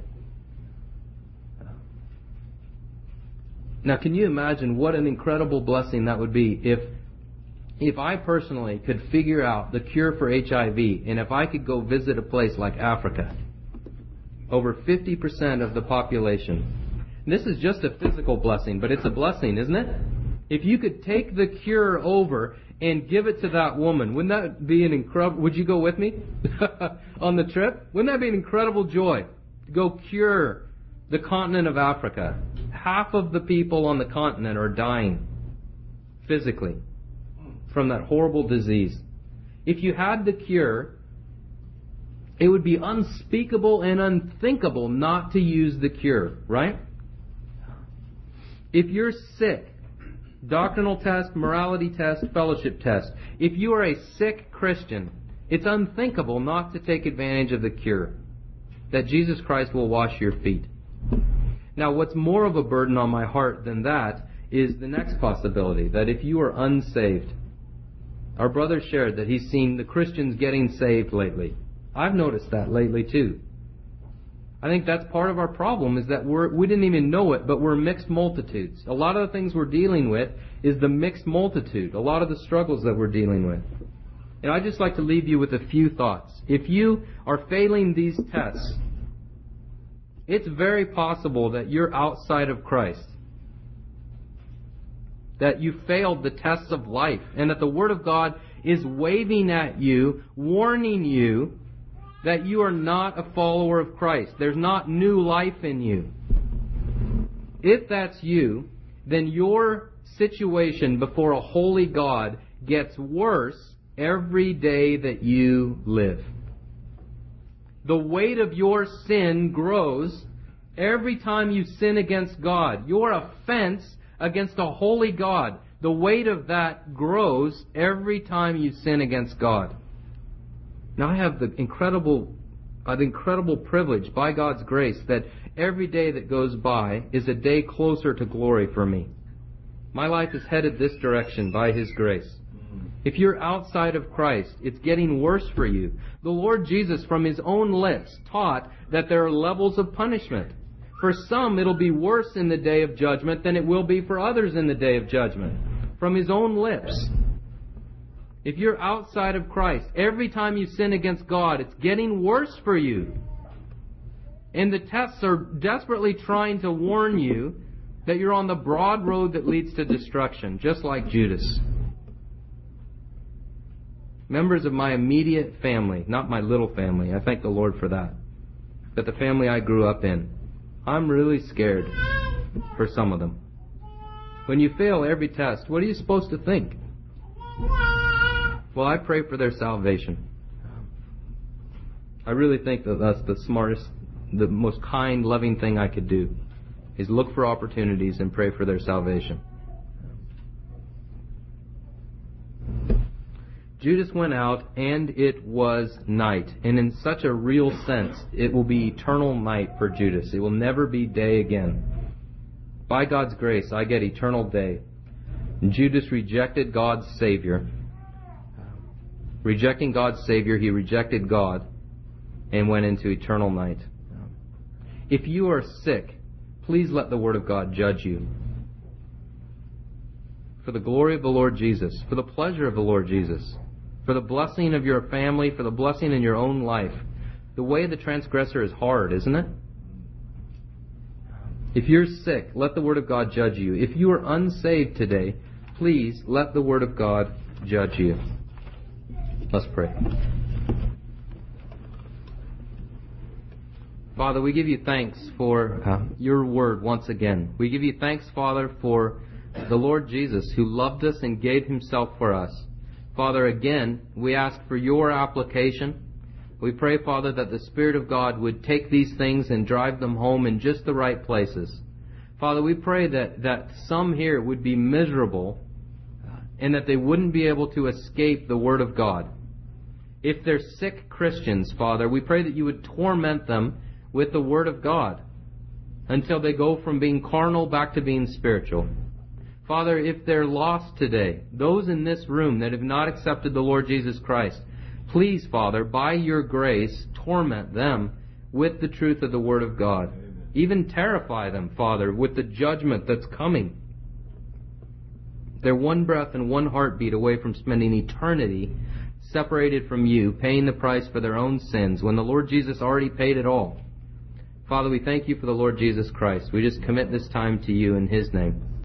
Now, can you imagine what an incredible blessing that would be if If I personally could figure out the cure for H I V, and if I could go visit a place like Africa, over fifty percent of the population, this is just a physical blessing, but it's a blessing, isn't it? If you could take the cure over and give it to that woman, wouldn't that be an incredible, would you go with me on the trip? Wouldn't that be an incredible joy to go cure the continent of Africa? Half of the people on the continent are dying physically from that horrible disease. If you had the cure, it would be unspeakable and unthinkable not to use the cure, right? If you're sick, doctrinal test, morality test, fellowship test, if you are a sick Christian, it's unthinkable not to take advantage of the cure, that Jesus Christ will wash your feet. Now, what's more of a burden on my heart than that is the next possibility, that if you are unsaved, our brother shared that he's seen the Christians getting saved lately. I've noticed that lately too. I think that's part of our problem, is that we're, we didn't even know it, but we're mixed multitudes. A lot of the things we're dealing with is the mixed multitude, a lot of the struggles that we're dealing with. And I'd just like to leave you with a few thoughts. If you are failing these tests, it's very possible that you're outside of Christ, that you failed the tests of life, and that the Word of God is waving at you, warning you that you are not a follower of Christ. There's not new life in you. If that's you, then your situation before a holy God gets worse every day that you live. The weight of your sin grows every time you sin against God. Your offense against a holy God, the weight of that grows every time you sin against God. Now I have the incredible, uh, the incredible privilege by God's grace that every day that goes by is a day closer to glory for me. My life is headed this direction by His grace. If you're outside of Christ, it's getting worse for you. The Lord Jesus, from His own lips, taught that there are levels of punishment. For some, it'll be worse in the day of judgment than it will be for others in the day of judgment. From His own lips. If you're outside of Christ, every time you sin against God, it's getting worse for you. And the tests are desperately trying to warn you that you're on the broad road that leads to destruction, just like Judas. Members of my immediate family, not my little family, I thank the Lord for that, but the family I grew up in, I'm really scared for some of them. When you fail every test, what are you supposed to think? Well, I pray for their salvation. I really think that that's the smartest, the most kind, loving thing I could do, is look for opportunities and pray for their salvation. Judas went out, and it was night. And in such a real sense, it will be eternal night for Judas. It will never be day again. By God's grace, I get eternal day. And Judas rejected God's Savior. Rejecting God's Savior, he rejected God. and went into eternal night. If you are sick, please let the Word of God judge you. For the glory of the Lord Jesus, for the pleasure of the Lord Jesus, for the blessing of your family, for the blessing in your own life. The way of the transgressor is hard, isn't it? If you're sick, let the Word of God judge you. If you are unsaved today, please let the Word of God judge you. Let's pray. Father, we give you thanks for uh, your Word once again. We give you thanks, Father, for the Lord Jesus who loved us and gave himself for us. Father, again, we ask for your application. We pray, Father, that the Spirit of God would take these things and drive them home in just the right places. Father, we pray that, that some here would be miserable and that they wouldn't be able to escape the Word of God. If they're sick Christians, Father, we pray that you would torment them with the Word of God until they go from being carnal back to being spiritual. Father, if they're lost today, those in this room that have not accepted the Lord Jesus Christ, please, Father, by your grace, torment them with the truth of the Word of God. Amen. Even terrify them, Father, with the judgment that's coming. They're one breath and one heartbeat away from spending eternity separated from you, paying the price for their own sins, when the Lord Jesus already paid it all. Father, we thank you for the Lord Jesus Christ. We just commit this time to you in his name.